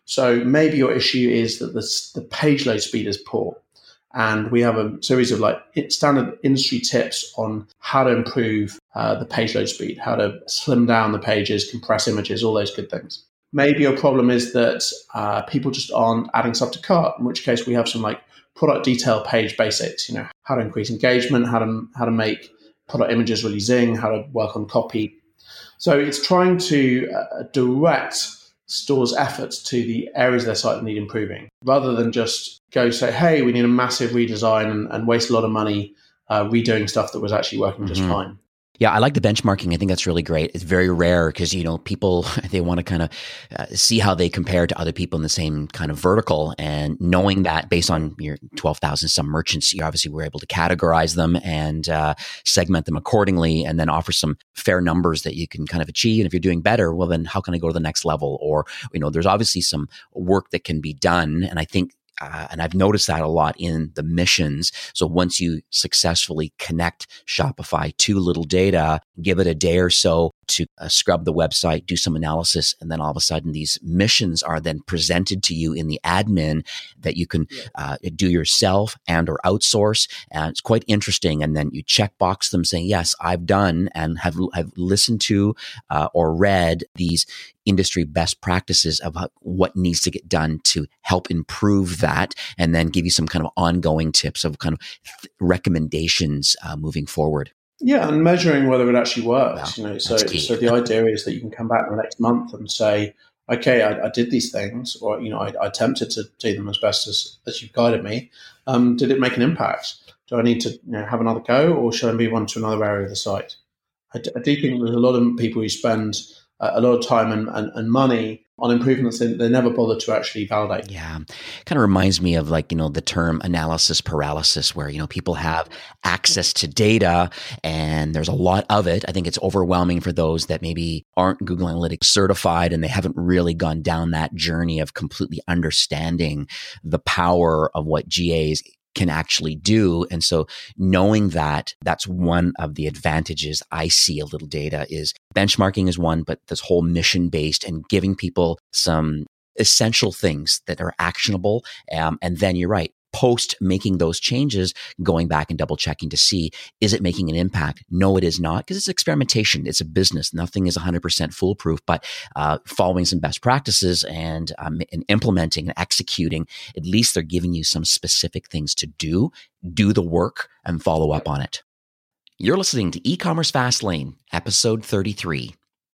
So maybe your issue is that the page load speed is poor. And we have a series of like standard industry tips on how to improve the page load speed, how to slim down the pages, compress images, all those good things. Maybe your problem is that people just aren't adding stuff to cart, in which case we have some like product detail page basics, how to increase engagement, how to make product images really zing, how to work on copy. So it's trying to direct stores' efforts to the areas of their site that need improving, rather than just go say, hey, we need a massive redesign and waste a lot of money redoing stuff that was actually working just fine. Yeah, I like the benchmarking. I think that's really great. It's very rare because, people, they want to kind of see how they compare to other people in the same kind of vertical. And knowing that based on your 12,000 some merchants, you obviously were able to categorize them and segment them accordingly and then offer some fair numbers that you can kind of achieve. And if you're doing better, well, then how can I go to the next level? Or, there's obviously some work that can be done. And I think and I've noticed that a lot in the missions. So once you successfully connect Shopify to Little Data, give it a day or so to scrub the website, do some analysis, and then all of a sudden these missions are then presented to you in the admin that you can do yourself and or outsource. And it's quite interesting. And then you checkbox them saying, yes, I've done and have listened to or read these industry best practices of what needs to get done to help improve that, and then give you some kind of ongoing tips of kind of recommendations moving forward. Yeah, and measuring whether it actually works. Wow, so the idea is that you can come back in the next month and say, okay, I did these things, or I attempted to do them as best as you've guided me. Did it make an impact? Do I need to have another go, or should I move on to another area of the site? I do think there's a lot of people who spend a lot of time and money on improvements that they never bother to actually validate. Yeah. Kind of reminds me of the term analysis paralysis, where, people have access to data and there's a lot of it. I think it's overwhelming for those that maybe aren't Google Analytics certified and they haven't really gone down that journey of completely understanding the power of what GAs can actually do. And so knowing that, that's one of the advantages I see of Little Data. Is benchmarking is one, but this whole mission based and giving people some essential things that are actionable. And then you're right, post making those changes, going back and double checking to see, is it making an impact? No, it is not, because it's experimentation. It's a business. Nothing is 100% foolproof, but following some best practices and implementing and executing, at least they're giving you some specific things to do the work and follow up on it. You're listening to E-Commerce Fastlane, episode 33.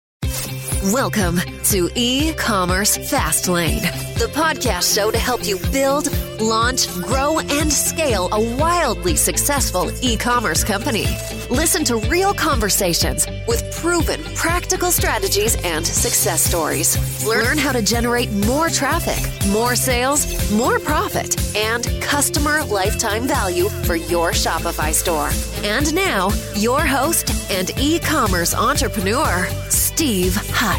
Welcome to E-Commerce Fastlane, the podcast show to help you build, launch, grow, and scale a wildly successful e-commerce company. Listen to real conversations with proven practical strategies and success stories. Learn how to generate more traffic, more sales, more profit, and customer lifetime value for your Shopify store. And now, your host and e-commerce entrepreneur, Steve Hutt.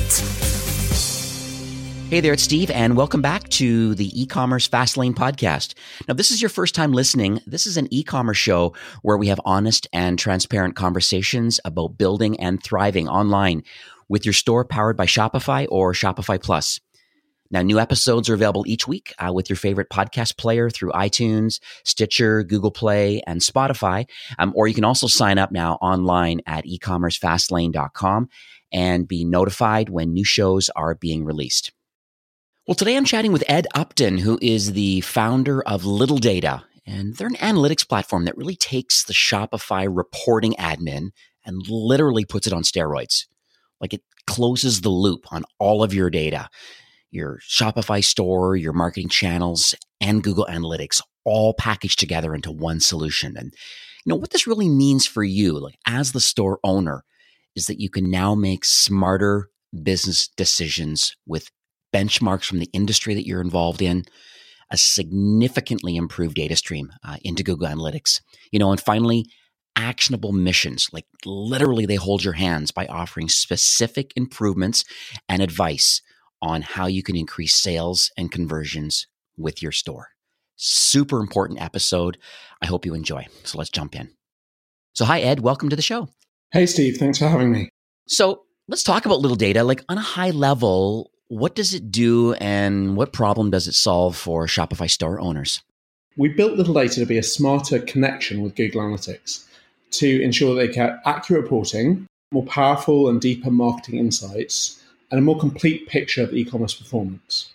Hey there, it's Steve, and welcome back to the E-Commerce Fastlane podcast. Now, this is your first time listening. This is an e-commerce show where we have honest and transparent conversations about building and thriving online with your store powered by Shopify or Shopify Plus. Now, new episodes are available each week with your favorite podcast player through iTunes, Stitcher, Google Play, and Spotify. Or you can also sign up now online at ecommercefastlane.com and be notified when new shows are being released. Well, today I'm chatting with Ed Upton, who is the founder of Little Data. And they're an analytics platform that really takes the Shopify reporting admin and literally puts it on steroids. Like, it closes the loop on all of your data, your Shopify store, your marketing channels, and Google Analytics, all packaged together into one solution. And what this really means for you, like as the store owner, is that you can now make smarter business decisions with benchmarks from the industry that you're involved in, a significantly improved data stream into Google Analytics, and finally, actionable missions. Like, literally they hold your hands by offering specific improvements and advice on how you can increase sales and conversions with your store. Super important episode. I hope you enjoy. So let's jump in. So hi, Ed. Welcome to the show. Hey, Steve. Thanks for having me. So let's talk about Little Data. Like, on a high level, what does it do and what problem does it solve for Shopify store owners? We built Little Data to be a smarter connection with Google Analytics to ensure they get accurate reporting, more powerful and deeper marketing insights, and a more complete picture of e-commerce performance.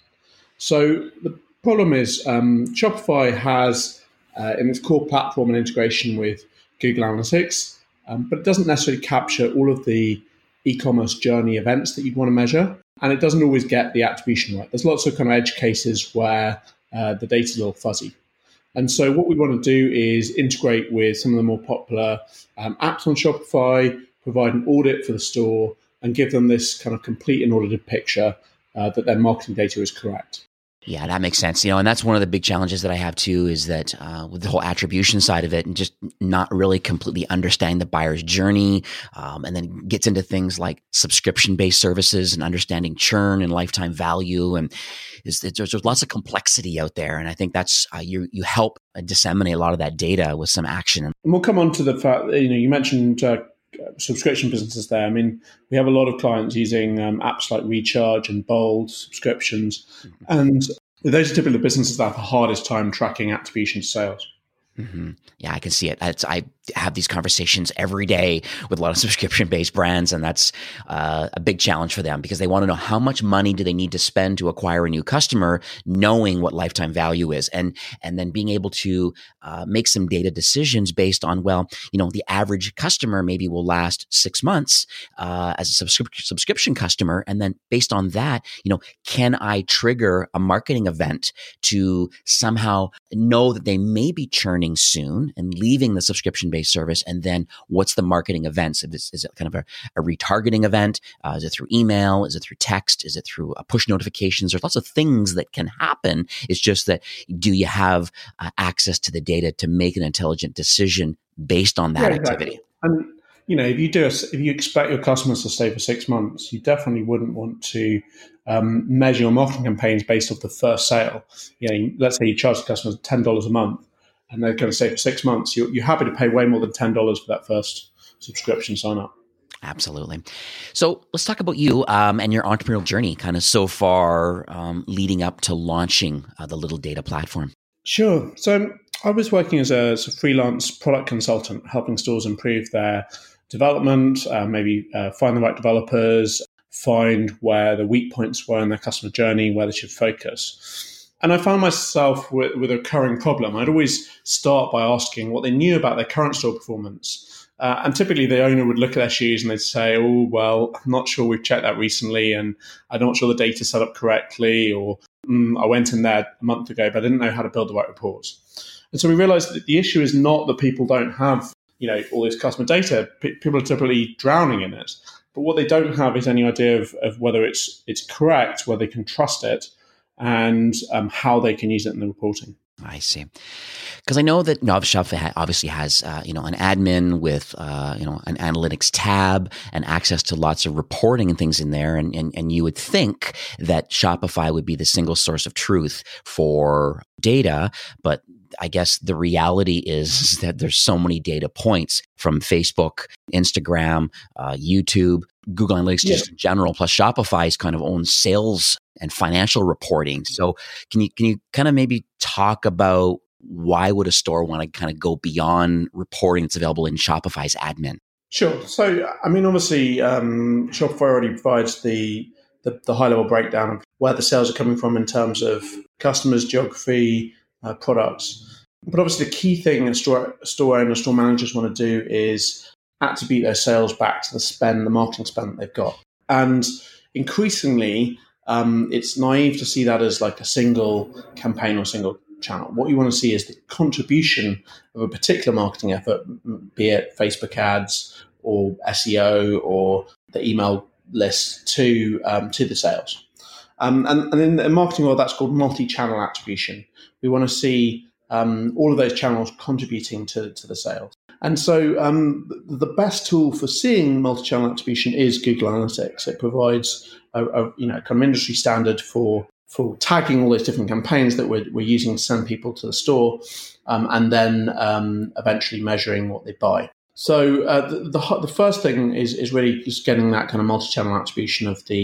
So the problem is Shopify has in its core platform an integration with Google Analytics, but it doesn't necessarily capture all of the e-commerce journey events that you'd want to measure, and it doesn't always get the attribution right. There's lots of kind of edge cases where the data's a little fuzzy. And so what we want to do is integrate with some of the more popular apps on Shopify, provide an audit for the store, and give them this kind of complete and audited picture that their marketing data is correct. Yeah, that makes sense. And that's one of the big challenges that I have too, is that with the whole attribution side of it and just not really completely understanding the buyer's journey, and then gets into things like subscription-based services and understanding churn and lifetime value. And there's lots of complexity out there. And I think that's, you help disseminate a lot of that data with some action. And we'll come on to the fact that, you mentioned subscription businesses there. I mean, we have a lot of clients using apps like Recharge and Bold subscriptions. And those are typically the businesses that have the hardest time tracking attribution to sales. Mm-hmm. Yeah, I can see it. I have these conversations every day with a lot of subscription-based brands, and that's a big challenge for them because they want to know how much money do they need to spend to acquire a new customer, knowing what lifetime value is, and then being able to make some data decisions based on, the average customer maybe will last 6 months as a subscription customer, and then based on that, can I trigger a marketing event to somehow know that they may be churning soon and leaving the subscription-based service? And then what's the marketing events? Is it kind of a retargeting event? Is it through email? Is it through text? Is it through push notifications? There's lots of things that can happen. It's just that, do you have access to the data to make an intelligent decision based on that activity? And if you expect your customers to stay for 6 months, you definitely wouldn't want to measure your marketing campaigns based off the first sale. Let's say you charge the customers $10 a month, and they're going to stay for 6 months. You're happy to pay way more than $10 for that first subscription sign up. Absolutely. So let's talk about you and your entrepreneurial journey, kind of so far leading up to launching the Little Data platform. Sure. So I was working as a freelance product consultant, helping stores improve their development, maybe find the right developers, find where the weak points were in their customer journey, where they should focus. And I found myself with a recurring problem. I'd always start by asking what they knew about their current store performance. And typically the owner would look at their shoes and they'd say, oh, well, I'm not sure we've checked that recently, and I'm not sure the data's set up correctly, or I went in there a month ago, but I didn't know how to build the right reports. And so we realized that the issue is not that people don't have, all this customer data. People are typically drowning in it. But what they don't have is any idea of whether it's correct, whether they can trust it, and how they can use it in the reporting. I see. Because I know that Shopify obviously has, an admin with, an analytics tab and access to lots of reporting and things in there. And you would think that Shopify would be the single source of truth for data, but I guess the reality is that there's so many data points from Facebook, Instagram, YouTube, Google Analytics, just in general, plus Shopify's kind of own sales and financial reporting. So can you kind of maybe talk about why would a store want to kind of go beyond reporting that's available in Shopify's admin? Sure. So, obviously, Shopify already provides the high-level breakdown of where the sales are coming from in terms of customers, geography, products. But obviously the key thing that store owners, store managers want to do is attribute their sales back to the marketing spend that they've got. And increasingly, it's naive to see that as like a single campaign or single channel. What you want to see is the contribution of a particular marketing effort, be it Facebook ads or SEO or the email list to the sales. And in the marketing world, that's called multi-channel attribution. We want to see all of those channels contributing to the sales. And so the best tool for seeing multi-channel attribution is Google Analytics. It provides a kind of industry standard for tagging all those different campaigns that we're using to send people to the store, and then eventually measuring what they buy. So the first thing is really just getting that kind of multi-channel attribution of the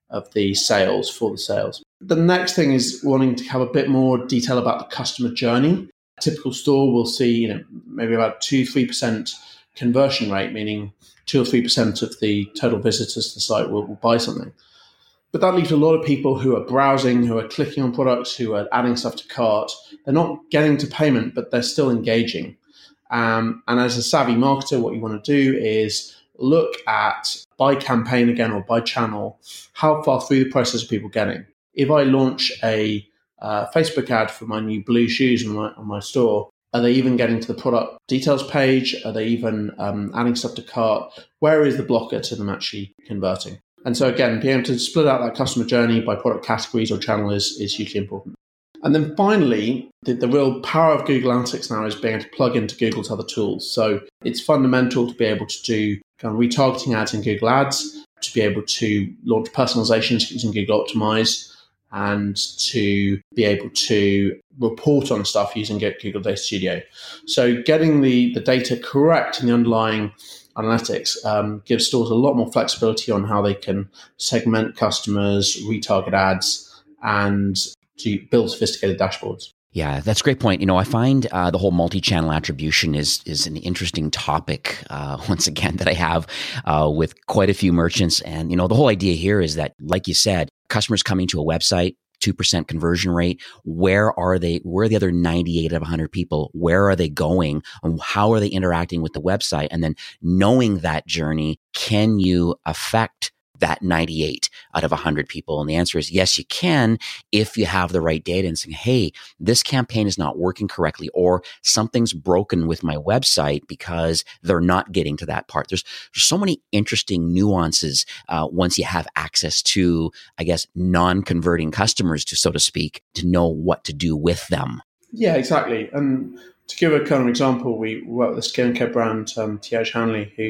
the sales for the sales. The next thing is wanting to have a bit more detail about the customer journey. A typical store will see, maybe about 2-3% conversion rate, meaning 2 or 3% of the total visitors to the site will buy something. But that leaves a lot of people who are browsing, who are clicking on products, who are adding stuff to cart. They're not getting to payment, but they're still engaging. And as a savvy marketer, what you want to do is look at, by campaign again or by channel, how far through the process are people getting. If I launch a Facebook ad for my new blue shoes on my store, are they even getting to the product details page? Are they even adding stuff to cart? Where is the blocker to them actually converting? And so again, being able to split out that customer journey by product categories or channel is hugely important. And then finally, the real power of Google Analytics now is being able to plug into Google's other tools. So it's fundamental to be able to do kind of retargeting ads in Google Ads, to be able to launch personalizations using Google Optimize, and to be able to report on stuff using Google Data Studio. So getting the data correct in the underlying analytics gives stores a lot more flexibility on how they can segment customers, retarget ads, and to build sophisticated dashboards. Yeah, that's a great point. I find the whole multi-channel attribution is an interesting topic, once again, that I have with quite a few merchants. And, the whole idea here is that, like you said, customers coming to a website, 2% conversion rate. Where are they? Where are the other 98 out of 100 people? Where are they going? And how are they interacting with the website? And then knowing that journey, can you affect that 98 out of 100 people? And the answer is yes, you can, if you have the right data and saying, hey, this campaign is not working correctly, or something's broken with my website because they're not getting to that part. There's so many interesting nuances once you have access to, I guess, non-converting customers, so to speak, to know what to do with them. Yeah, exactly. And to give a kind of example, we work with a skincare brand, T.H. Hanley, who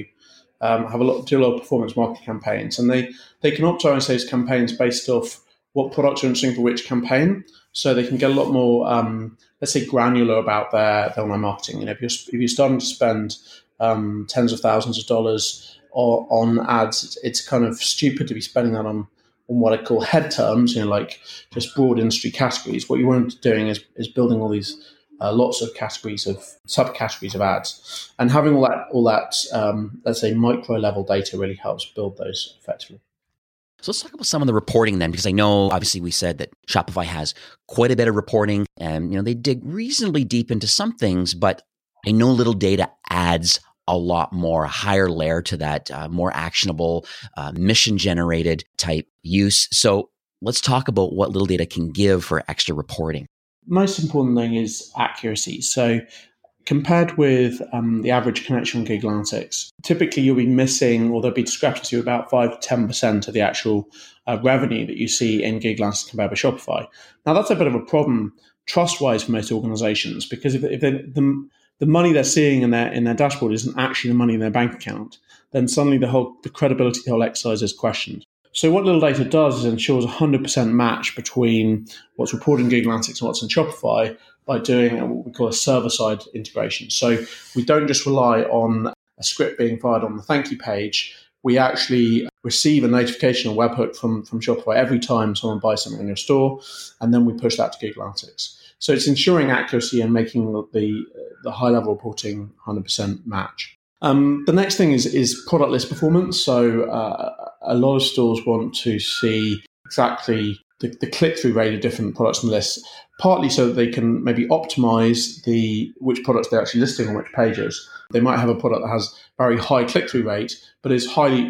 do a lot of performance marketing campaigns, and they can optimize those campaigns based off what products are interesting for which campaign, so they can get a lot more, let's say, granular about their online marketing. If you're starting to spend tens of thousands of dollars on ads, it's kind of stupid to be spending that on what I call head terms, like just broad industry categories. What you want to be doing is building all these lots of categories of subcategories of ads, and having all that let's say micro level data really helps build those effectively. So let's talk about some of the reporting then, because I know obviously we said that Shopify has quite a bit of reporting, and they dig reasonably deep into some things, but I know Little Data adds a lot more, a higher layer to that, more actionable, mission generated type use. So let's talk about what Little Data can give for extra reporting. Most important thing is accuracy. So compared with the average connection on Google Analytics, typically you'll be missing, or there'll be discrepancy of about 5 to 10% of the actual revenue that you see in Google Analytics compared with Shopify. Now that's a bit of a problem trust-wise for most organizations, because if the money they're seeing in their dashboard isn't actually the money in their bank account, then suddenly the credibility of the whole exercise is questioned. So what Little Data does is ensures 100% match between what's reported in Google Analytics and what's in Shopify by doing what we call a server-side integration. So we don't just rely on a script being fired on the thank you page. We actually receive a notification or webhook from Shopify every time someone buys something in your store, and then we push that to Google Analytics. So it's ensuring accuracy and making the high-level reporting 100% match. The next thing is product list performance. So a lot of stores want to see exactly the click-through rate of different products on the list, partly so that they can maybe optimize which products they're actually listing on which pages. They might have a product that has very high click-through rate, but is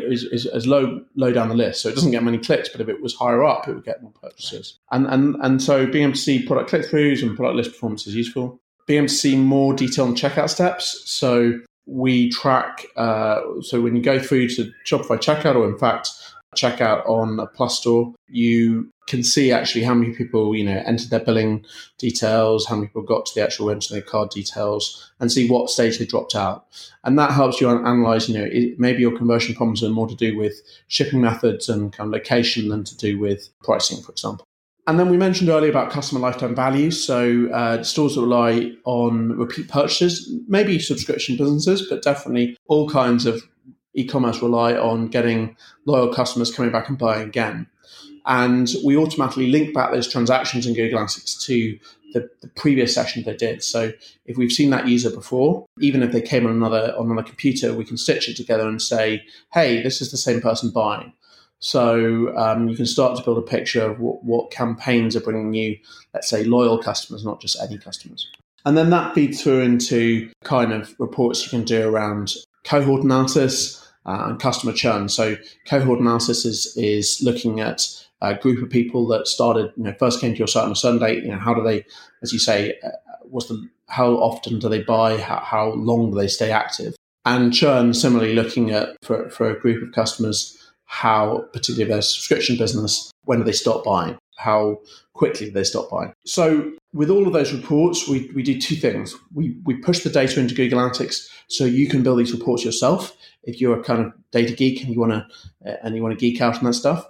low down the list, so it doesn't get many clicks. But if it was higher up, it would get more purchases. And so being able to see product click-throughs and product list performance is useful. Being able to see more detail on checkout steps. So we track, so when you go through to Shopify checkout, or in fact checkout on a Plus store, you can see actually how many people entered their billing details, how many people got to the actual enter their card details, and see what stage they dropped out. And that helps you analyze, maybe your conversion problems are more to do with shipping methods and kind of location than to do with pricing, for example. And then we mentioned earlier about customer lifetime value. So stores that rely on repeat purchases, maybe subscription businesses, but definitely all kinds of e-commerce rely on getting loyal customers coming back and buying again. And we automatically link back those transactions in Google Analytics to the previous session they did. So if we've seen that user before, even if they came on another computer, we can stitch it together and say, hey, this is the same person buying. So you can start to build a picture of what campaigns are bringing you, let's say, loyal customers, not just any customers. And then that feeds through into kind of reports you can do around cohort analysis and customer churn. So cohort analysis is looking at a group of people that started, first came to your site on a Sunday. How do they, as you say, how often do they buy? How long do they stay active? And churn, similarly, looking at for a group of customers, how, particularly their subscription business, when do they stop buying? How quickly do they stop buying? So with all of those reports, we do two things. We push the data into Google Analytics so you can build these reports yourself if you're a kind of data geek and you want to geek out on that stuff.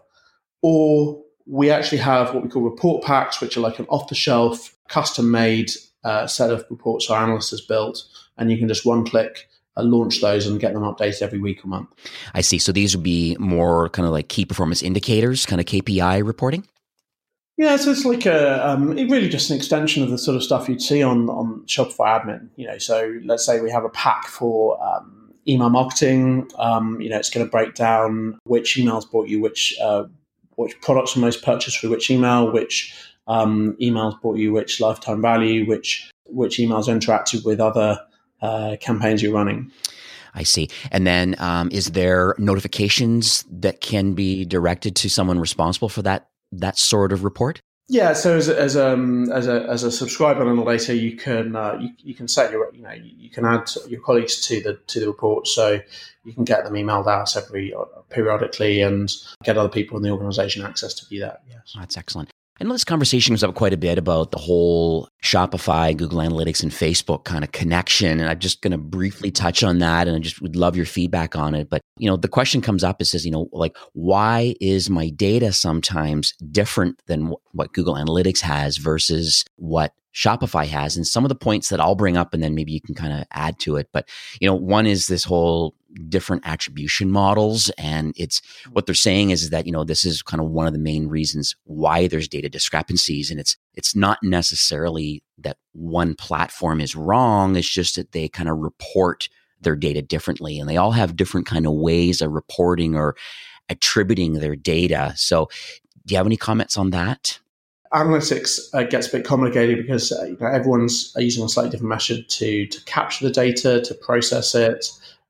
Or we actually have what we call report packs, which are like an off-the-shelf, custom-made set of reports our analysts has built, and you can just one-click launch those and get them updated every week or month. I see. So these would be more kind of like key performance indicators, kind of KPI reporting? Yeah, so it's like it really just an extension of the sort of stuff you'd see on Shopify admin. So let's say we have a pack for email marketing. It's going to break down which emails brought you which products were most purchased through which email, which emails brought you which lifetime value, which emails interacted with other campaigns you're running. I see. And then is there notifications that can be directed to someone responsible for that sort of report? Yeah. So as a subscriber on the data, you can set you can add your colleagues to the report, so you can get them emailed out periodically and get other people in the organization access to view that. Yes, that's excellent. I know this conversation was up quite a bit about the whole Shopify, Google Analytics, and Facebook kind of connection. And I'm just going to briefly touch on that. And I just would love your feedback on it. But, the question comes up, it says, why is my data sometimes different than what Google Analytics has versus what Shopify has? And some of the points that I'll bring up, and then maybe you can kind of add to it. But, one is this whole different attribution models. And it's what they're saying is that, this is kind of one of the main reasons why there's data discrepancies. And it's not necessarily that one platform is wrong. It's just that they kind of report their data differently, and they all have different kind of ways of reporting or attributing their data. So do you have any comments on that? Analytics gets a bit complicated because everyone's using a slightly different method to capture the data, to process it,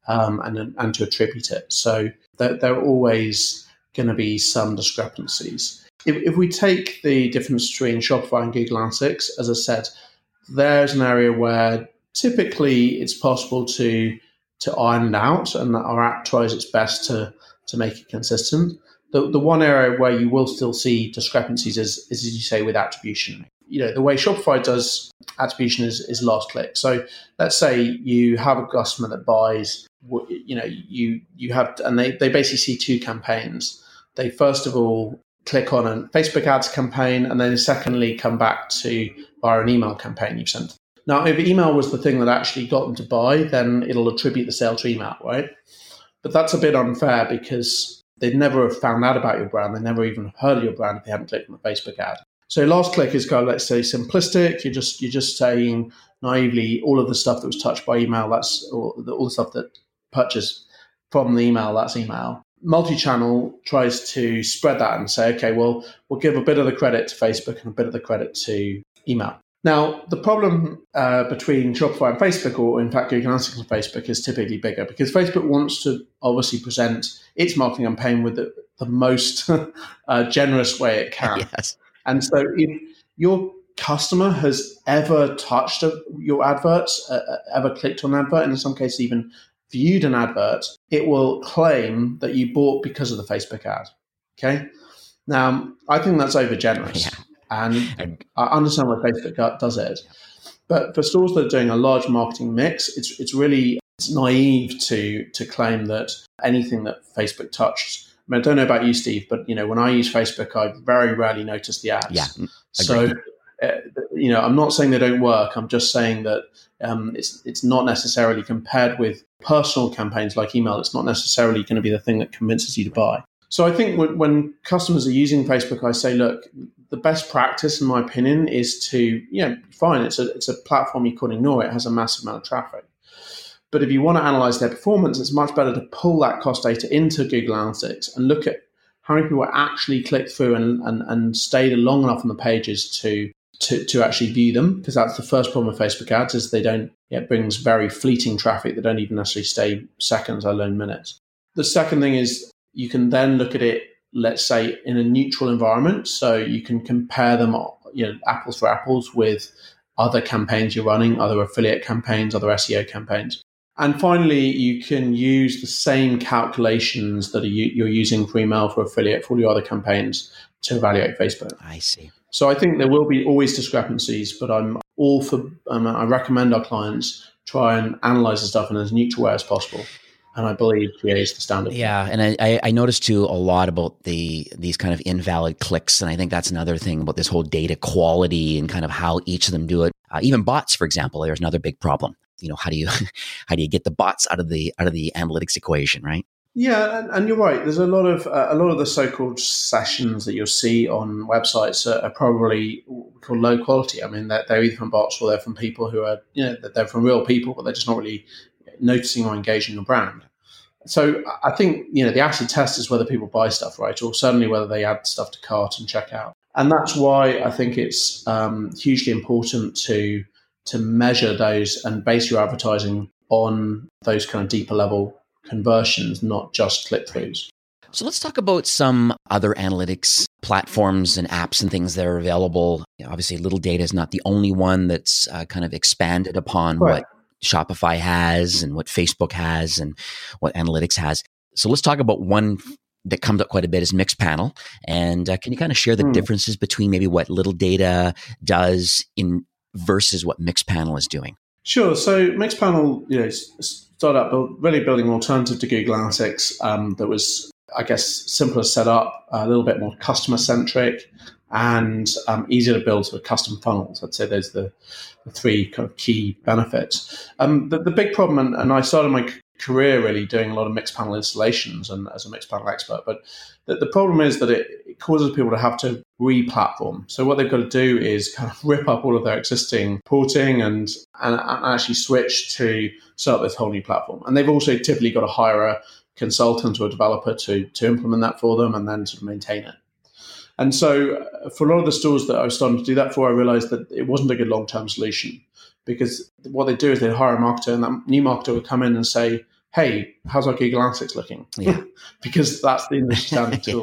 and to attribute it. So there are always going to be some discrepancies. If we take the difference between Shopify and Google Analytics, as I said, there's an area where typically it's possible to iron it out, and our app tries its best to make it consistent. The one area where you will still see discrepancies is, as you say, with attribution. The way Shopify does attribution is last click. So let's say you have a customer that buys, you have, and they basically see two campaigns. They first of all click on a Facebook ads campaign, and then secondly come back to via an email campaign you've sent. Now, if email was the thing that actually got them to buy, then it'll attribute the sale to email, right? But that's a bit unfair because they'd never have found out about your brand. They never even heard of your brand if they hadn't clicked on the Facebook ad. So last click is kind of, let's say, simplistic. You're just saying naively all of the stuff that was touched by email, that's all the stuff that purchased from the email, that's email. Multi-channel tries to spread that and say, okay, well, we'll give a bit of the credit to Facebook and a bit of the credit to email. Now, the problem between Shopify and Facebook, or in fact Google Analytics and Facebook, is typically bigger because Facebook wants to obviously present its marketing campaign with the most generous way it can. Yes. And so if your customer has ever touched your adverts, ever clicked on an advert, and in some cases even viewed an advert, it will claim that you bought because of the Facebook ad. Okay? Now, I think that's over generous. Yeah. And I understand why Facebook does it. But for stores that are doing a large marketing mix, it's naive to claim that anything that Facebook touched. I mean, I don't know about you, Steve, but when I use Facebook, I very rarely notice the ads. Yeah, so I'm not saying they don't work. I'm just saying that it's not necessarily compared with personal campaigns like email. It's not necessarily going to be the thing that convinces you to buy. So I think when customers are using Facebook, I say, look, the best practice, in my opinion, is to, fine, it's a platform you can't ignore. It has a massive amount of traffic. But if you want to analyze their performance, it's much better to pull that cost data into Google Analytics and look at how many people actually click through and stayed long enough on the pages to actually view them, because that's the first problem with Facebook ads is it brings very fleeting traffic that don't even necessarily stay seconds, let alone minutes. The second thing is you can then look at it, let's say, in a neutral environment. So you can compare them, apples for apples with other campaigns you're running, other affiliate campaigns, other SEO campaigns. And finally, you can use the same calculations that you're using for email, for affiliate, for all your other campaigns to evaluate Facebook. I see. So I think there will be always discrepancies, but I'm all for, I recommend our clients try and analyze the stuff in as neutral way as possible. And I believe GA is the standard. Yeah, and I noticed too a lot about these kind of invalid clicks, and I think that's another thing about this whole data quality and kind of how each of them do it. Even bots, for example, there's another big problem. How do you get the bots out of the analytics equation, right? Yeah, and you're right. There's a lot of the so-called sessions that you'll see on websites are probably called low quality. I mean, they're either from bots or they're from people who are, they're from real people, but they're just not really noticing or engaging your brand. So I think, the acid test is whether people buy stuff, right? Or certainly whether they add stuff to cart and check out. And that's why I think it's hugely important to measure those and base your advertising on those kind of deeper level conversions, not just click-throughs. So let's talk about some other analytics platforms and apps and things that are available. Obviously, Little Data is not the only one that's kind of expanded upon right. What Shopify has and what Facebook has and what analytics has. So let's talk about one that comes up quite a bit is Mixpanel. And can you kind of share the differences between maybe what Little Data does versus what Mixpanel is doing? Sure. So Mixpanel, started up really building an alternative to Google Analytics that was, I guess, simpler to set up, a little bit more customer centric, and easier to build sort of custom funnels. I'd say there's the three kind of key benefits. The big problem, and I started my career really doing a lot of Mixpanel installations and as a Mixpanel expert, but the problem is that it causes people to have to re-platform. So what they've got to do is kind of rip up all of their existing porting and actually switch to set up this whole new platform. And they've also typically got to hire a consultant or a developer to implement that for them and then sort of maintain it. And so for a lot of the stores that I was starting to do that for, I realized that it wasn't a good long-term solution, because what they do is they hire a marketer, and that new marketer would come in and say, hey, how's our Google Analytics looking? Yeah. Because that's the industry standard tool.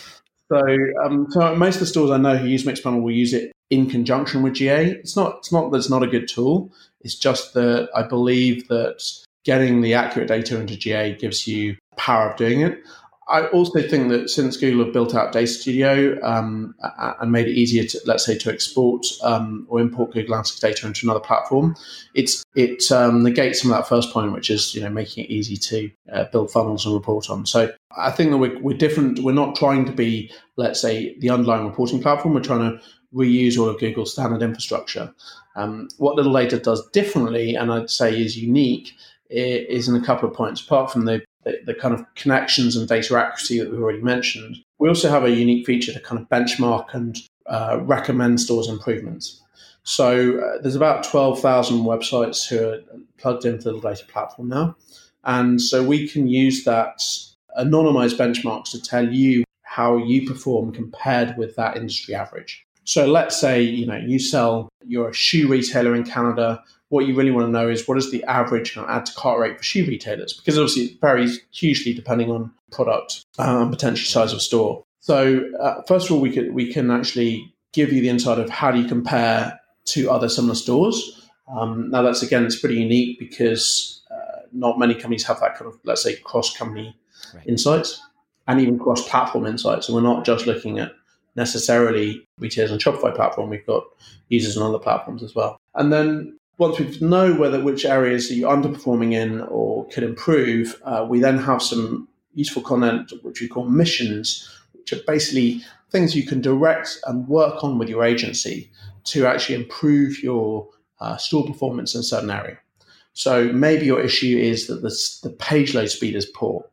Yeah. So most of the stores I know who use Mixpanel will use it in conjunction with GA. It's not that it's not a good tool. It's just that I believe that getting the accurate data into GA gives you power of doing it. I also think that since Google have built out Data Studio and made it easier to, let's say, to export or import Google Analytics data into another platform, it negates some of that first point, which is making it easy to build funnels and report on. So I think that we're different. We're not trying to be, let's say, the underlying reporting platform. We're trying to reuse all of Google's standard infrastructure. What Little Data does differently, and I'd say is unique, is in a couple of points. Apart from the kind of connections and data accuracy that we've already mentioned, we also have a unique feature to kind of benchmark and recommend stores improvements. So there's about 12,000 websites who are plugged into the Little Data platform now. And so we can use that anonymized benchmarks to tell you how you perform compared with that industry average. So let's say, you're a shoe retailer in Canada. What you really want to know is what is the average add to cart rate for shoe retailers? Because obviously it varies hugely depending on product and potentially size of store. So first of all, we can actually give you the insight of how do you compare to other similar stores. Now that's, again, it's pretty unique because not many companies have that kind of, let's say, cross-company insights and even cross-platform insights. So we're not just looking at necessarily retailers on Shopify platform. We've got users on other platforms as well. And then once we know which areas you're underperforming in or could improve, we then have some useful content, which we call missions, which are basically things you can direct and work on with your agency to actually improve your store performance in a certain area. So maybe your issue is that the page load speed is poor.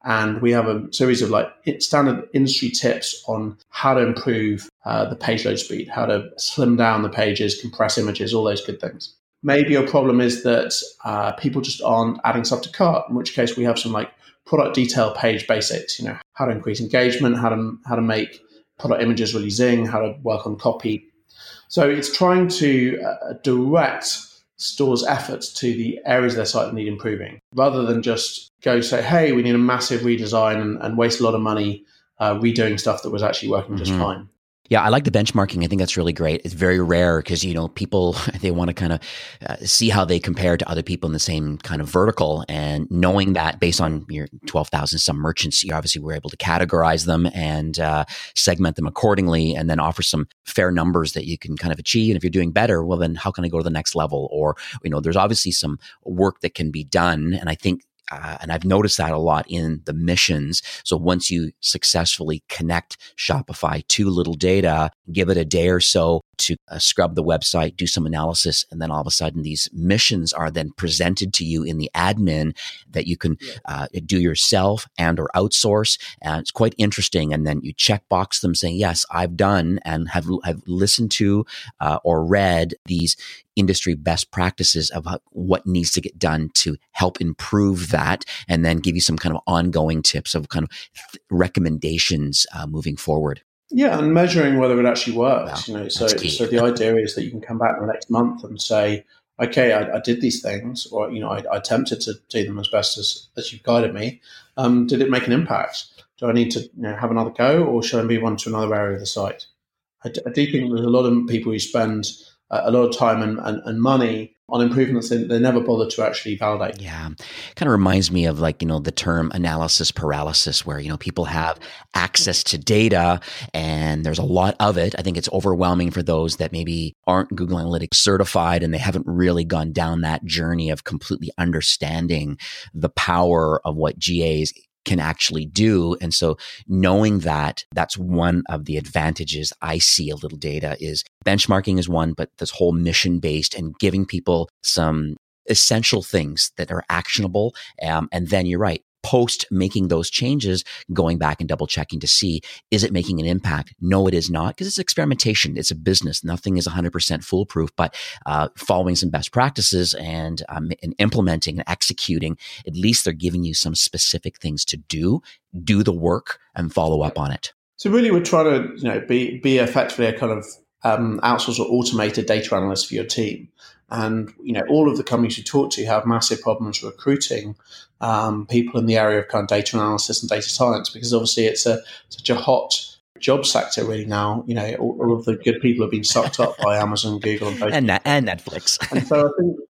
And we have a series of like standard industry tips on how to improve the page load speed, how to slim down the pages, compress images, all those good things. Maybe your problem is that people just aren't adding stuff to cart, in which case we have some like product detail page basics, how to increase engagement, how to make product images really zing, how to work on copy. So it's trying to direct stores' efforts to the areas of their site that need improving, rather than just go say, hey, we need a massive redesign and waste a lot of money redoing stuff that was actually working just fine. Yeah, I like the benchmarking. I think that's really great. It's very rare because, people, they want to kind of see how they compare to other people in the same kind of vertical. And knowing that based on your 12,000 some merchants, you obviously were able to categorize them and segment them accordingly and then offer some fair numbers that you can kind of achieve. And if you're doing better, well, then how can I go to the next level? Or, there's obviously some work that can be done. And I think and I've noticed that a lot in the missions. So once you successfully connect Shopify to Little Data, give it a day or so to scrub the website, do some analysis, and then all of a sudden these missions are then presented to you in the admin that you can do yourself and or outsource. And it's quite interesting. And then you check box them saying, yes, I've done and have listened to or read these industry best practices of what needs to get done to help improve that, and then give you some kind of ongoing tips of kind of recommendations moving forward. Yeah, and measuring whether it actually works. Wow, So the idea is that you can come back in the next month and say, okay, I did these things, or I attempted to do them as best as you've guided me. Did it make an impact? Do I need to have another go, or should I move on to another area of the site? I do think there's a lot of people who spend a lot of time and money on improvements that they never bother to actually validate. Yeah. Kind of reminds me of the term analysis paralysis, where, people have access to data and there's a lot of it. I think it's overwhelming for those that maybe aren't Google Analytics certified and they haven't really gone down that journey of completely understanding the power of what GAs can actually do. And so knowing that, that's one of the advantages I see a Little Data is benchmarking is one, but this whole mission based and giving people some essential things that are actionable. And then you're right, post making those changes, going back and double checking to see, is it making an impact? No, it is not, because it's experimentation. It's a business. Nothing is 100% foolproof, but following some best practices and implementing and executing, at least they're giving you some specific things to do the work and follow up on it. So really we're trying to be effectively a kind of outsourced or automated data analyst for your team. And, all of the companies you talk to have massive problems recruiting people in the area of kind of data analysis and data science, because obviously it's such a hot job sector really now. All of the good people have been sucked up by Amazon, Google, and Netflix. And so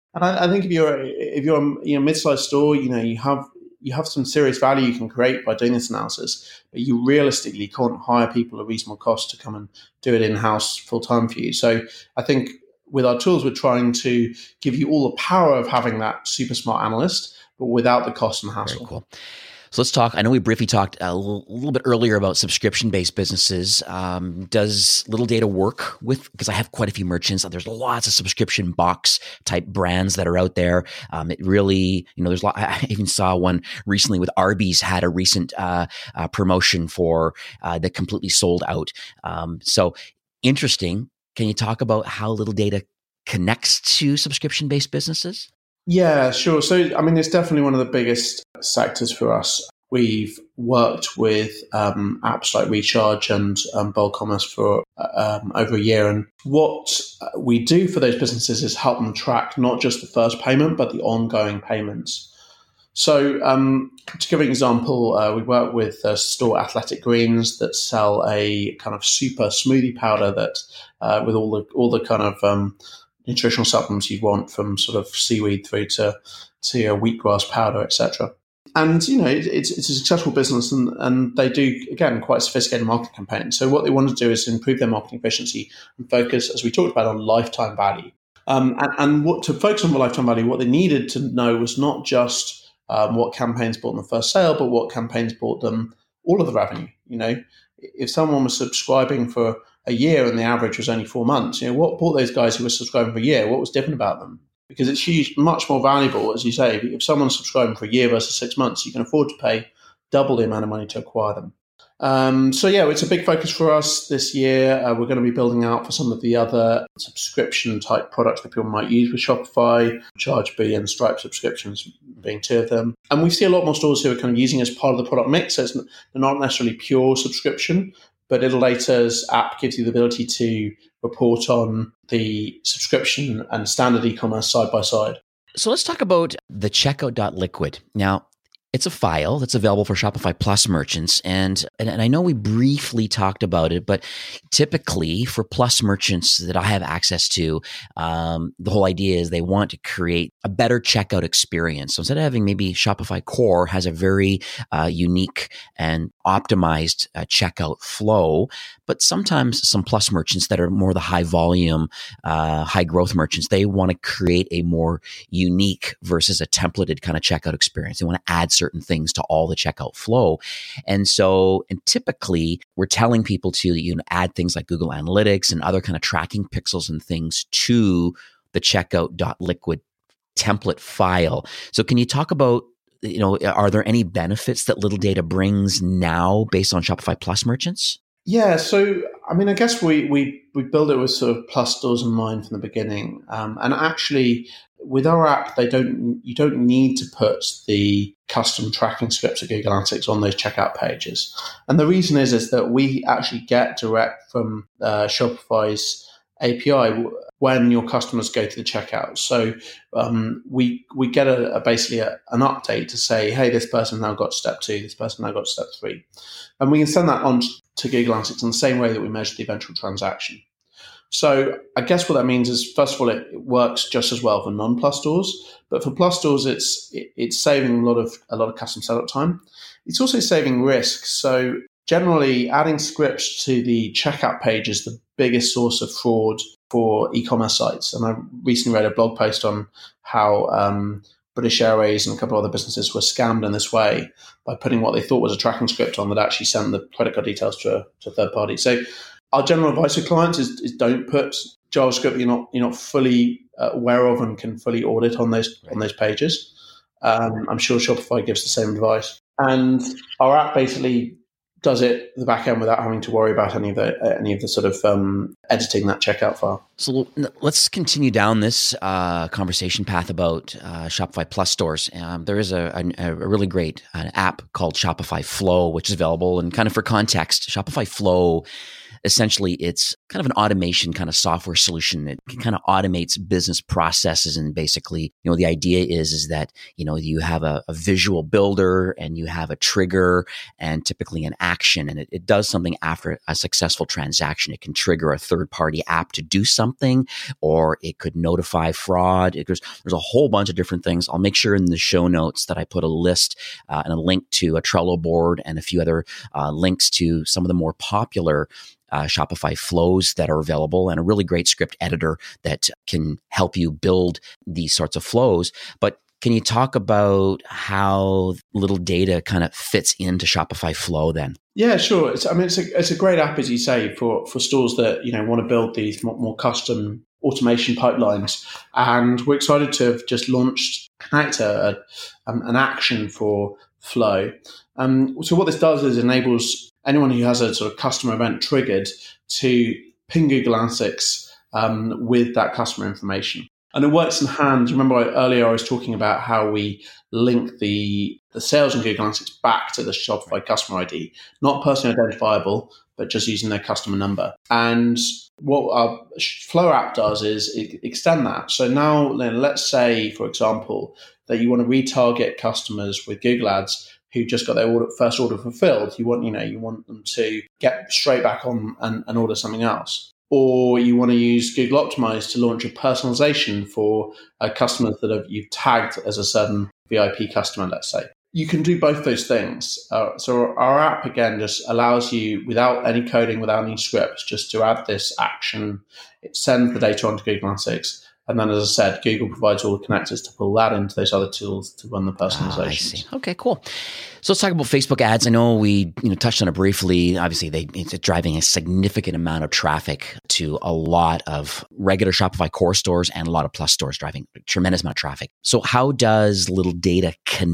I think if you're a mid-sized store, you have some serious value you can create by doing this analysis, but you realistically can't hire people at a reasonable cost to come and do it in-house full-time for you. So I think with our tools, we're trying to give you all the power of having that super smart analyst, but without the cost and hassle. Very cool. So let's talk. I know we briefly talked a little bit earlier about subscription-based businesses. Does Little Data work with, because I have quite a few merchants, there's lots of subscription box type brands that are out there. It really, there's a lot. I even saw one recently with Arby's had a recent promotion for that completely sold out. So interesting. Can you talk about how Little Data connects to subscription-based businesses? Yeah, sure. So, it's definitely one of the biggest sectors for us. We've worked with apps like Recharge and Bulk Commerce for over a year. And what we do for those businesses is help them track not just the first payment, but the ongoing payments. So to give an example, we work with a store, Athletic Greens, that sell a kind of super smoothie powder that with all the kind of nutritional supplements you want, from sort of seaweed through to a wheatgrass powder, etc. And it's a successful business, and they do, again, quite sophisticated marketing campaigns. So what they want to do is improve their marketing efficiency and focus, as we talked about, on lifetime value. And what to focus on the lifetime value, what they needed to know was not just what campaigns bought them the first sale, but what campaigns bought them all of the revenue. If someone was subscribing for a year and the average was only 4 months, what bought those guys who were subscribing for a year? What was different about them? Because it's much more valuable, as you say, if someone's subscribing for a year versus 6 months, you can afford to pay double the amount of money to acquire them. So it's a big focus for us this year. We're going to be building out for some of the other subscription type products that people might use with Shopify, Chargebee and Stripe subscriptions being two of them. And we see a lot more stores who are kind of using it as part of the product mix. So they're not necessarily pure subscription, but Ittle.Data's app gives you the ability to report on the subscription and standard e-commerce side by side. So let's talk about the checkout.liquid. Now, it's a file that's available for Shopify Plus merchants. And I know we briefly talked about it, but typically for Plus merchants that I have access to, the whole idea is they want to create a better checkout experience. So instead of having maybe Shopify Core has a very unique and optimized checkout flow, but sometimes some Plus merchants that are more the high volume, high growth merchants, they want to create a more unique versus a templated kind of checkout experience. They want to add certain things to all the checkout flow. And typically we're telling people to add things like Google Analytics and other kind of tracking pixels and things to the checkout.liquid template file. So can you talk about, are there any benefits that Little Data brings now based on Shopify Plus merchants? Yeah, so I guess we build it with sort of Plus stores in mind from the beginning, and actually with our app, you don't need to put the custom tracking scripts of Google Analytics on those checkout pages, and the reason is that we actually get direct from Shopify's API when your customers go to the checkout. So we get basically an update to say, hey, this person now got step 2, this person now got step 3. And we can send that on to Google Analytics in the same way that we measure the eventual transaction. So I guess what that means is, first of all, it works just as well for non-Plus stores, but for Plus stores, it's saving a lot of custom setup time. It's also saving risk. So generally, adding scripts to the checkout page is the biggest source of fraud for e-commerce sites. And I recently read a blog post on how British Airways and a couple of other businesses were scammed in this way by putting what they thought was a tracking script on that actually sent the credit card details to a third party. So our general advice to clients is don't put JavaScript you're not fully aware of and can fully audit on those pages. I'm sure Shopify gives the same advice. And our app basically does it the back end without having to worry about any of the sort of editing that checkout file. So let's continue down this conversation path about Shopify Plus stores. There is a really great app called Shopify Flow, which is available. And kind of for context, Shopify Flow, essentially, it's kind of an automation kind of software solution. It kind of automates business processes. And basically, the idea is that, you have a visual builder and you have a trigger and typically an action. And it does something after a successful transaction. It can trigger a third-party app to do something, or it could notify fraud. There's a whole bunch of different things. I'll make sure in the show notes that I put a list and a link to a Trello board and a few other links to some of the more popular Shopify flows that are available, and a really great script editor that can help you build these sorts of flows. But can you talk about how Little Data kind of fits into Shopify Flow then? Yeah, sure. It's a great app, as you say, for stores that want to build these more custom automation pipelines. And we're excited to have just launched an action for Flow. So what this does is enables anyone who has a sort of customer event triggered to ping Google Analytics with that customer information. And it works in hand. Remember earlier I was talking about how we link the sales in Google Analytics back to the Shopify customer ID, not personally identifiable, but just using their customer number. And what our Flow app does is extend that. So now let's say, for example, that you want to retarget customers with Google Ads who just got their first order fulfilled. You want them to get straight back on and order something else. Or you want to use Google Optimize to launch a personalization for customers that you've tagged as a certain VIP customer, let's say. You can do both those things. So our app, again, just allows you, without any coding, without any scripts, just to add this action. It sends the data onto Google Analytics. And then, as I said, Google provides all the connectors to pull that into those other tools to run the personalization. I see. Okay, cool. So let's talk about Facebook ads. I know we touched on it briefly. Obviously, it's driving a significant amount of traffic to a lot of regular Shopify core stores and a lot of Plus stores, driving a tremendous amount of traffic. So how does Little Data connect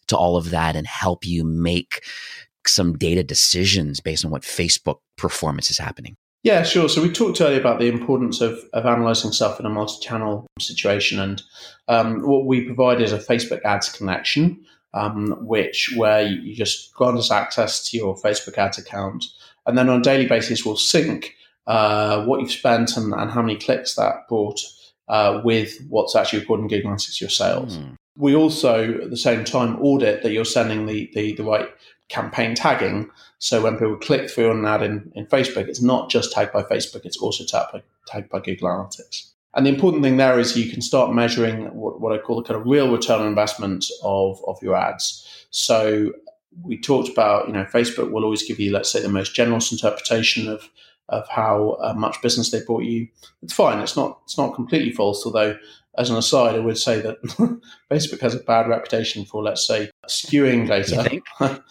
to all of that and help you make some data decisions based on what Facebook performance is happening? Yeah, sure. So we talked earlier about the importance of analyzing stuff in a multi-channel situation. And what we provide is a Facebook ads connection, where you just grant us access to your Facebook ads account. And then on a daily basis, we'll sync what you've spent and how many clicks that brought with what's actually recording Google Analytics your sales. We also, at the same time, audit that you're sending the right campaign tagging. So when people click through on an ad in Facebook, it's not just tagged by Facebook, it's also tagged by Google Analytics. And the important thing there is you can start measuring what I call the kind of real return on investment of your ads. So we talked about, Facebook will always give you, let's say, the most generous interpretation of how much business they brought you. It's fine. It's not completely false, although as an aside, I would say that Facebook has a bad reputation for, let's say, skewing data. You think?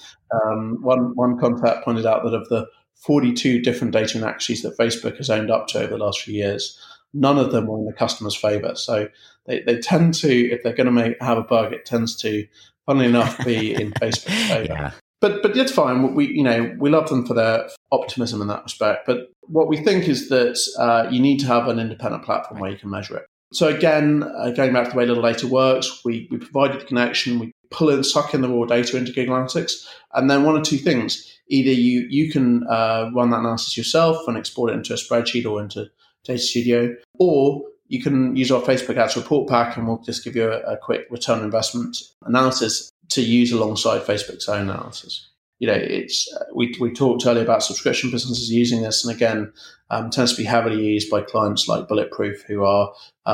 One contact pointed out that of the 42 different data inaccuracies that Facebook has owned up to over the last few years, none of them were in the customer's favor. So they tend to, if they're going to have a bug, it tends to, funnily enough, be in Facebook's favor. Yeah. But it's fine. We love them for their optimism in that respect. But what we think is that you need to have an independent platform where you can measure it. So again, going back to the way Little Data works, we provided the connection, we suck in the raw data into Google Analytics, and then one or two things. Either you can run that analysis yourself and export it into a spreadsheet or into Data Studio, or you can use our Facebook Ads report pack and we'll just give you a quick return on investment analysis to use alongside Facebook's own analysis. We talked earlier about subscription businesses using this, and again, tends to be heavily used by clients like Bulletproof, who are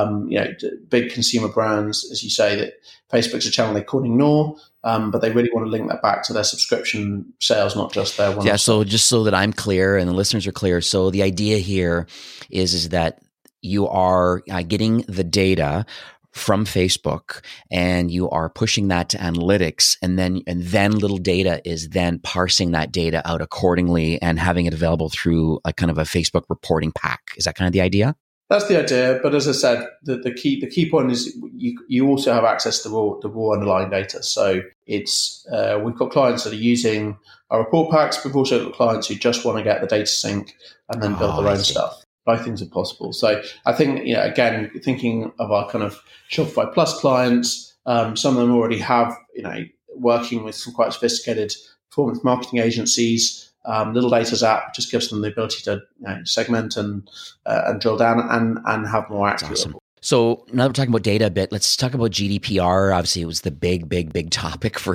big consumer brands, as you say, that Facebook's a channel they couldn't ignore, but they really want to link that back to their subscription sales, not just their one. Yeah. So just so that I'm clear and the listeners are clear, so the idea here is that you are getting the data from Facebook and you are pushing that to analytics, and then Little Data is then parsing that data out accordingly and having it available through a kind of a Facebook reporting pack. Is that kind of the idea? That's the idea. But as I said, the key point is you also have access to the raw underlying data. So it's we've got clients that are using our report packs, but we've also got clients who just want to get the data sync and then build their own stuff. Both things are possible. So I think, again, thinking of our kind of Shopify Plus clients, some of them already have, working with some quite sophisticated performance marketing agencies. Little Data's app just gives them the ability to segment and drill down and have more accurate. Awesome. So now that we're talking about data a bit, let's talk about GDPR. Obviously, it was the big topic for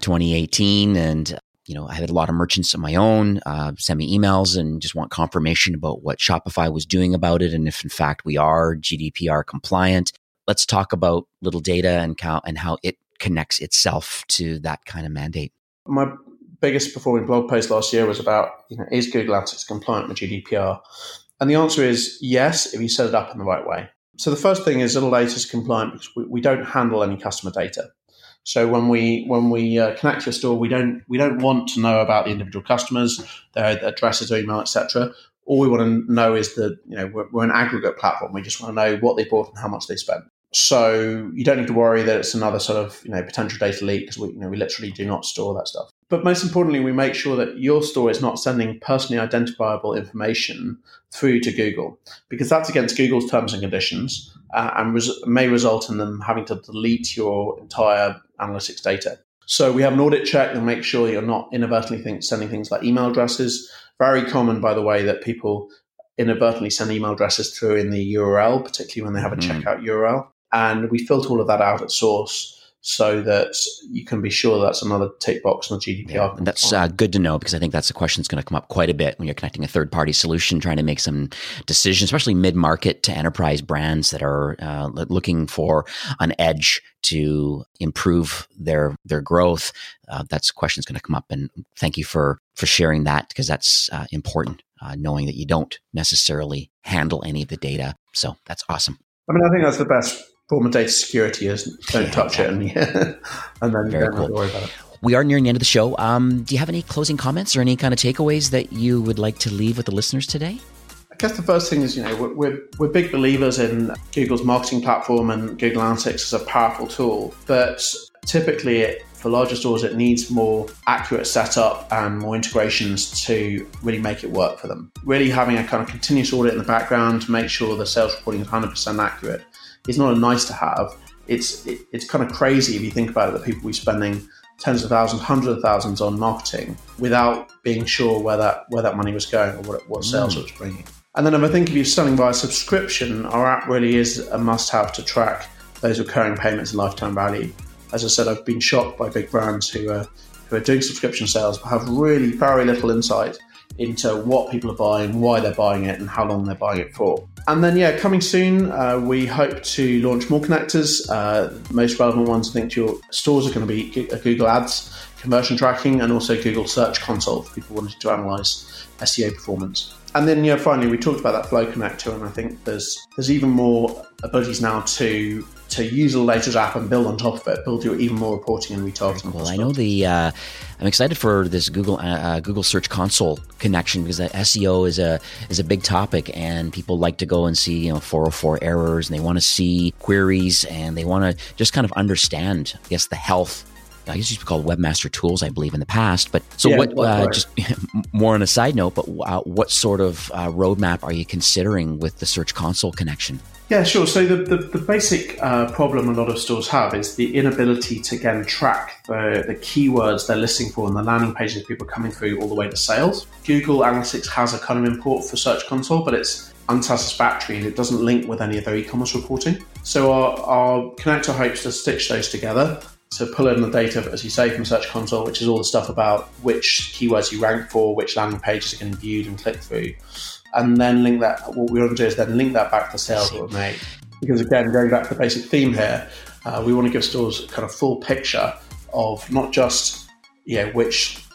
2018, and I had a lot of merchants of my own send me emails and just want confirmation about what Shopify was doing about it, and if in fact we are GDPR compliant. Let's talk about Little Data and how it connects itself to that kind of mandate. My biggest performing blog post last year was about, is Google Analytics compliant with GDPR? And the answer is yes, if you set it up in the right way. So the first thing is Little Data is compliant because we don't handle any customer data. So when we connect to a store, we don't want to know about the individual customers, their addresses, their email, etc. All we want to know is that we're an aggregate platform. We just want to know what they bought and how much they spent. So you don't need to worry that it's another sort of potential data leak, because we literally do not store that stuff. But most importantly, we make sure that your store is not sending personally identifiable information through to Google, because that's against Google's terms and conditions and may result in them having to delete your entire analytics data. So we have an audit check and make sure you're not inadvertently sending things like email addresses. Very common, by the way, that people inadvertently send email addresses through in the URL, particularly when they have a checkout URL. And we filter all of that out at source so that you can be sure that's another tick box on the GDPR. Yeah, and that's good to know, because I think that's a question that's going to come up quite a bit when you're connecting a third-party solution, trying to make some decisions, especially mid-market to enterprise brands that are looking for an edge to improve their growth. That's a question that's going to come up, and thank you for sharing that, because that's important, knowing that you don't necessarily handle any of the data. So that's awesome. I mean, I think that's the best form of data security is don't touch it, and then Very don't have to worry about it. We are nearing the end of the show. Do you have any closing comments or any kind of takeaways that you would like to leave with the listeners today? I guess the first thing is, we're big believers in Google's marketing platform and Google Analytics as a powerful tool, but typically it For larger stores, it needs more accurate setup and more integrations to really make it work for them. Really having a kind of continuous audit in the background to make sure the sales reporting is 100% accurate is not a nice to have. It's kind of crazy if you think about it, that people will be spending tens of thousands, hundreds of thousands on marketing without being sure where that money was going or what sales it was bringing. And then if you're selling via subscription, our app really is a must-have to track those recurring payments and lifetime value. As I said, I've been shocked by big brands who are doing subscription sales but have really very little insight into what people are buying, why they're buying it, and how long they're buying it for. And then, coming soon, we hope to launch more connectors. The most relevant ones, I think, to your stores are going to be Google Ads, conversion tracking, and also Google Search Console for people wanting to analyze SEO performance. And then, finally, we talked about that Flow connector, and I think there's even more abilities now to use the latest app and build on top of it, build your even more reporting and retargeting. Well, I know I'm excited for this Google Search Console connection, because SEO is a big topic, and people like to go and see 404 errors, and they want to see queries, and they want to just kind of understand, I guess, the health. I used to be called Webmaster Tools, I believe, in the past. But so just more on a side note, but what sort of roadmap are you considering with the Search Console connection? Yeah, sure. So the basic problem a lot of stores have is the inability to again track the keywords they're listing for on the landing pages, people coming through all the way to sales. Google Analytics has a kind of import for Search Console, but it's unsatisfactory and it doesn't link with any of their e-commerce reporting. So our connector hopes to stitch those together. So pull in the data, as you say, from Search Console, which is all the stuff about which keywords you rank for, which landing pages are getting viewed and clicked through. And then link that, what we want to do is then link that back to sales that were made. Because again, going back to the basic theme here, we want to give stores kind of full picture of not just what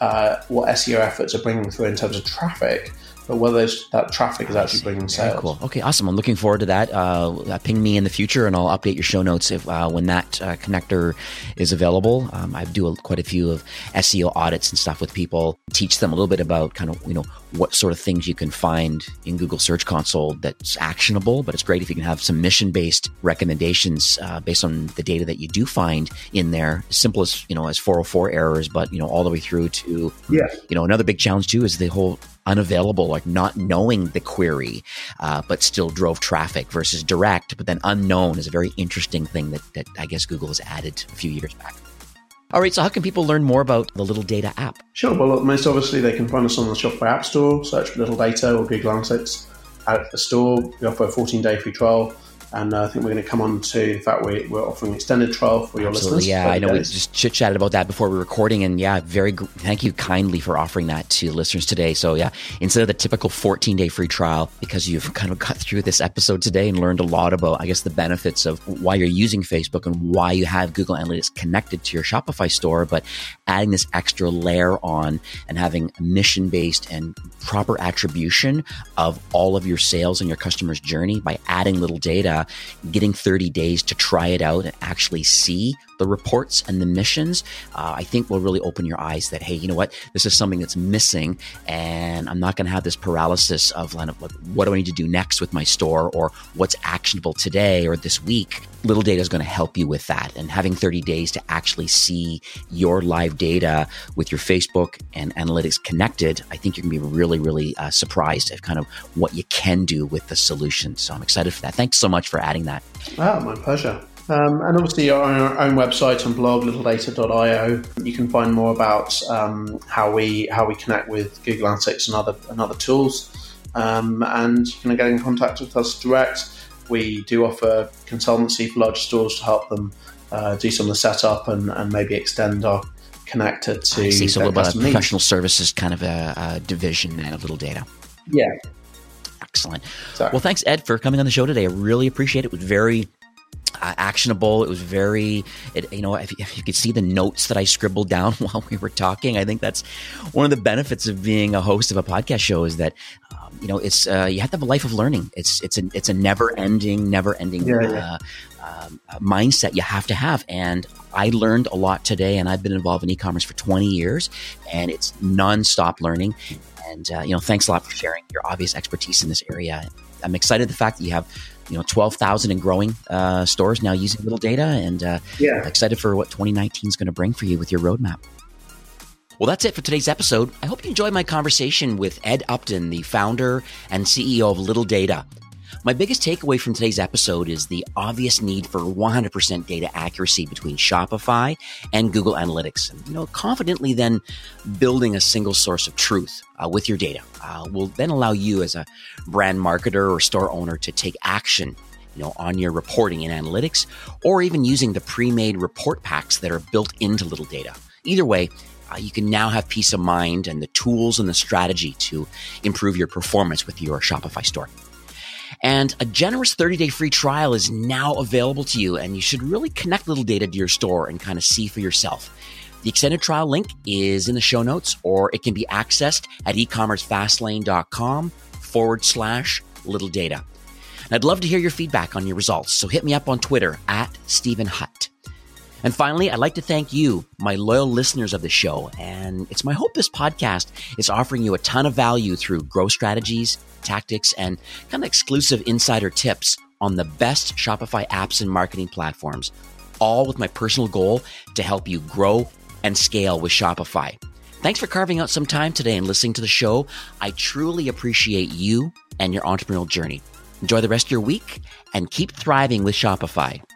SEO efforts are bringing through in terms of traffic, but whether that traffic is actually bringing sales. Very cool. Okay, awesome. I'm looking forward to that. Ping me in the future, and I'll update your show notes when that connector is available. I do quite a few of SEO audits and stuff with people, teach them a little bit about kind of what sort of things you can find in Google Search Console that's actionable. But it's great if you can have some mission-based recommendations based on the data that you do find in there. As simple as as 404 errors, but all the way through to another big challenge too is the whole unavailable, like not knowing the query, but still drove traffic versus direct, but then unknown is a very interesting thing that I guess Google has added a few years back. All right, so how can people learn more about the Little Data app? Sure. Well, most obviously they can find us on the Shopify App Store, search for Little Data or Google Analytics. At the store, we offer a 14-day free trial. And I think we're going to come on to the fact we're offering an extended trial for your listeners. Yeah, I know we just chit-chatted about that before we were recording. And thank you kindly for offering that to listeners today. So instead of the typical 14-day free trial, because you've kind of got through this episode today and learned a lot about, I guess, the benefits of why you're using Facebook and why you have Google Analytics connected to your Shopify store, but adding this extra layer on and having a mission-based and proper attribution of all of your sales and your customer's journey by adding Little Data, getting 30 days to try it out and actually see the reports and the missions, I think will really open your eyes that, hey, you know what? This is something that's missing, and I'm not going to have this paralysis of what do I need to do next with my store, or what's actionable today or this week. Little Data is going to help you with that, and having 30 days to actually see your live data with your Facebook and analytics connected, I think you're going to be really, really surprised at kind of what you can do with the solution. So I'm excited for that. Thanks so much for adding that. Oh, my pleasure. And obviously on our own website and blog, littledata.io, you can find more about how we connect with Google Analytics and other tools. And you can get in contact with us direct. We do offer consultancy for larger stores to help them do some of the setup and maybe extend our connector to so a little bit of professional services kind of a division and a Little Data. Yeah. Excellent. Sorry. Well, thanks, Ed, for coming on the show today. I really appreciate it. It was very actionable. It was very, if you could see the notes that I scribbled down while we were talking, I think that's one of the benefits of being a host of a podcast show is that, it's you have to have a life of learning. It's a never ending mindset you have to have. And I learned a lot today, and I've been involved in e-commerce for 20 years, and it's nonstop learning. And, thanks a lot for sharing your obvious expertise in this area. I'm excited the fact that you have 12,000 and growing stores now using Little Data, and excited for what 2019 is going to bring for you with your roadmap. Well, that's it for today's episode. I hope you enjoyed my conversation with Ed Upton, the founder and CEO of Little Data. My biggest takeaway from today's episode is the obvious need for 100% data accuracy between Shopify and Google Analytics. And, confidently then building a single source of truth with your data will then allow you as a brand marketer or store owner to take action on your reporting in analytics, or even using the pre-made report packs that are built into Little Data. Either way, you can now have peace of mind and the tools and the strategy to improve your performance with your Shopify store. And a generous 30-day free trial is now available to you, and you should really connect Little Data to your store and kind of see for yourself. The extended trial link is in the show notes, or it can be accessed at ecommercefastlane.com/Little Data. And I'd love to hear your feedback on your results, so hit me up on Twitter @StephenHutt. And finally, I'd like to thank you, my loyal listeners of the show. And it's my hope this podcast is offering you a ton of value through growth strategies, tactics, and kind of exclusive insider tips on the best Shopify apps and marketing platforms, all with my personal goal to help you grow and scale with Shopify. Thanks for carving out some time today and listening to the show. I truly appreciate you and your entrepreneurial journey. Enjoy the rest of your week and keep thriving with Shopify.